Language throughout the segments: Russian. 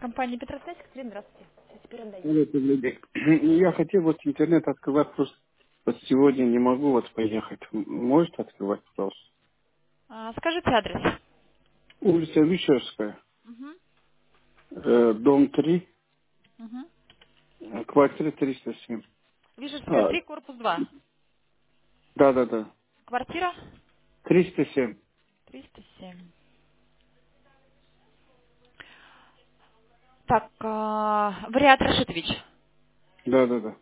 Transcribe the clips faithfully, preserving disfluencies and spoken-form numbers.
Компания Петросвязь, Катерина, здравствуйте. Все, теперь отдаю. Привет, люди. Я хотел вот интернет открывать, просто вот сегодня не могу вот поехать. М- Можете открывать, пожалуйста? А, скажите адрес. Улица Вишерская, Угу. э, дом три, Угу. э, квартира триста семь. Вижерская А, три, корпус два. да-да-да, Квартира триста семь. триста семь. Так, а, Вариат Рашитович. Да-да-да.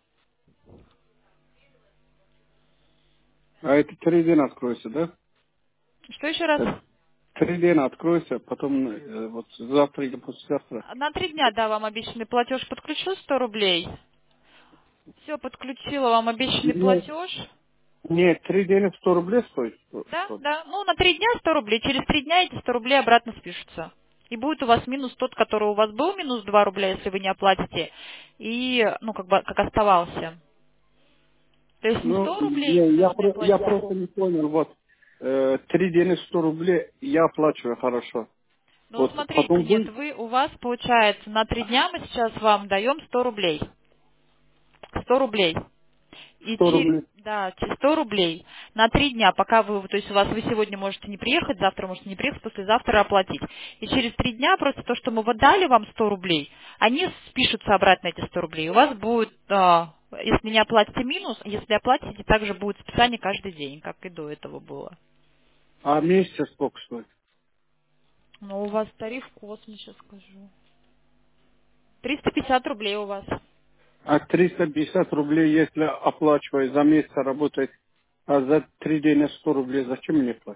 А это три дня откроется, да? Что еще раз? Это три дня откроется, потом э, вот завтра или послезавтра. На три дня, да, вам обещанный платеж подключу сто рублей. Все, подключила вам обещанный Нет, платеж. нет, три дня сто рублей стоит. что- Да, что ли? да. Ну, на три дня сто рублей. Через три дня эти сто рублей обратно спишутся. И будет у вас минус тот, который у вас был, минус два рубля, если вы не оплатите. И, ну, как бы, как оставался. То есть не Ну, сто рублей не, вы я, должны про- я оплатить. просто не понял, вот, э, три дня сто рублей я оплачиваю, хорошо. Ну, вот Вот, смотрите, потом нет, вы вы, у вас получается на три дня мы сейчас вам даем сто рублей. Сто рублей. И сто че- рублей. да, че- сто рублей на три дня, пока вы, то есть у вас вы сегодня можете не приехать, завтра можете не приехать, послезавтра оплатить. И через три дня просто то, что мы вот дали вам сто рублей, они спишутся обратно эти сто рублей. У вас будет, а, если не оплатите минус, если оплатите, также будет списание каждый день, как и до этого было. А месяц сколько стоит? Но у вас тариф космос, сейчас скажу. триста пятьдесят рублей у вас. А триста пятьдесят рублей, если оплачиваю за месяц работать, а за три дня сто рублей, зачем мне платить?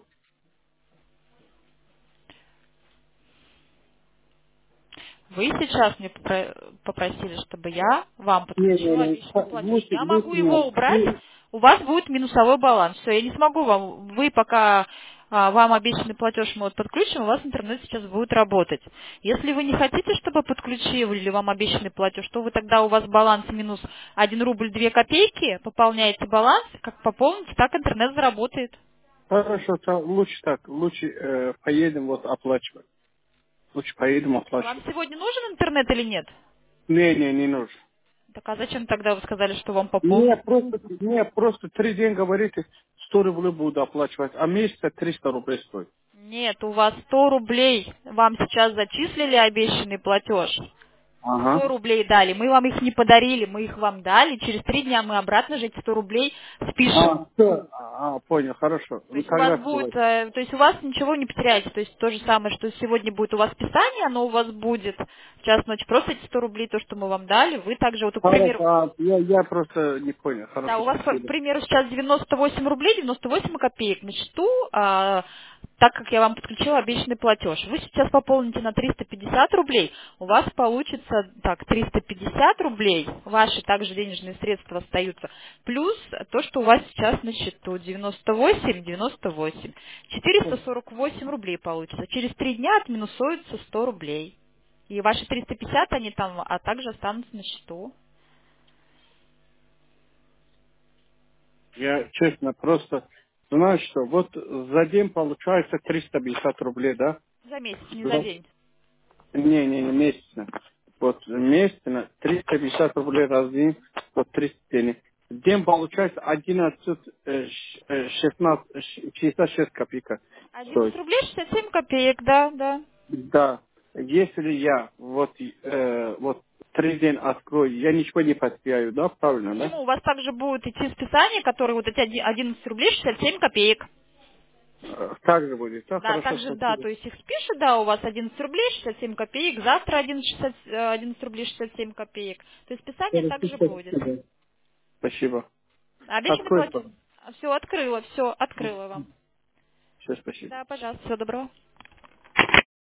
Вы сейчас мне попро- попросили, чтобы я вам Не, не, подключила не, обещанный ха- платеж. лучше, Я лучше могу его не. убрать, Вы- у вас будет минусовой баланс. Все, я не смогу вам, вы пока а, вам обещанный платеж мы вот подключим, у вас интернет сейчас будет работать. Если вы не хотите, чтобы подключили вам обещанный платеж, то вы тогда у вас баланс минус один рубль две копейки, пополняете баланс, как пополните, так интернет заработает. Хорошо, то лучше так, лучше э, поедем вот оплачивать. Лучше поедем Вам оплачивать. сегодня нужен интернет или нет? Не, не, не нужно. Так а зачем тогда вы сказали, что вам Не, пополнить? просто, не, просто три дня говорите, сто рублей буду оплачивать, а месяца триста рублей стоит. Нет, у вас сто рублей. Вам сейчас зачислили обещанный платеж. Ага. сто рублей дали. Мы вам их не подарили, мы их вам дали. Через три дня мы обратно же эти сто рублей спишем. А, всё. а, понял, хорошо. То Ну, есть у вас тогда будет, давайте. э, то есть у вас ничего не потеряете. То есть то же самое, что сегодня будет у вас списание, оно у вас будет в час ночи. Просто эти сто рублей, то, что мы вам дали, вы также, вот, к Хорошо, примеру, а, я, я просто не понял. да, Хорошо, у вас, к спасибо. примеру, сейчас девяносто восемь рублей, девяносто восемь копеек на счету, а, так как я вам подключила обещанный платеж. Вы сейчас пополните на триста пятьдесят рублей, у вас получится, так, триста пятьдесят рублей, ваши также денежные средства остаются, плюс то, что у вас сейчас на счету, девяносто восемь, девяносто восемь. четыреста сорок восемь рублей получится. Через три дня отминусуется сто рублей. И ваши триста пятьдесят, они там, а также останутся на счету. Я честно просто знаю, что вот за день получается триста пятьдесят рублей, да? За месяц, не за Да. день. Не, не, не, месячно. Вот месячно триста пятьдесят рублей раз в день, вот триста дней. В день получается одиннадцать, э, ш- э, шестнадцать, э, шестьдесят шесть копейка одиннадцать стоит. рублей шестьдесят семь копеек, да, да. Да, если я вот, э, вот три дня открою, я ничего не потеряю, да, правильно, да? Почему? У вас также будут идти списания, которые вот эти оди- одиннадцать рублей шестьдесят семь копеек. Э, Так же будет, да, Да, хорошо, также, да, спасибо. то есть их спишут, да, у вас одиннадцать рублей шестьдесят семь копеек, завтра одиннадцать, шестьдесят, э, одиннадцать рублей шестьдесят семь копеек. То есть списание Хорошо, также будет. спасибо. Спасибо. Обещанный Открой, платеж. пожалуйста. Все, открыла, все, открыла вам. Все, спасибо. Да, пожалуйста, всего доброго.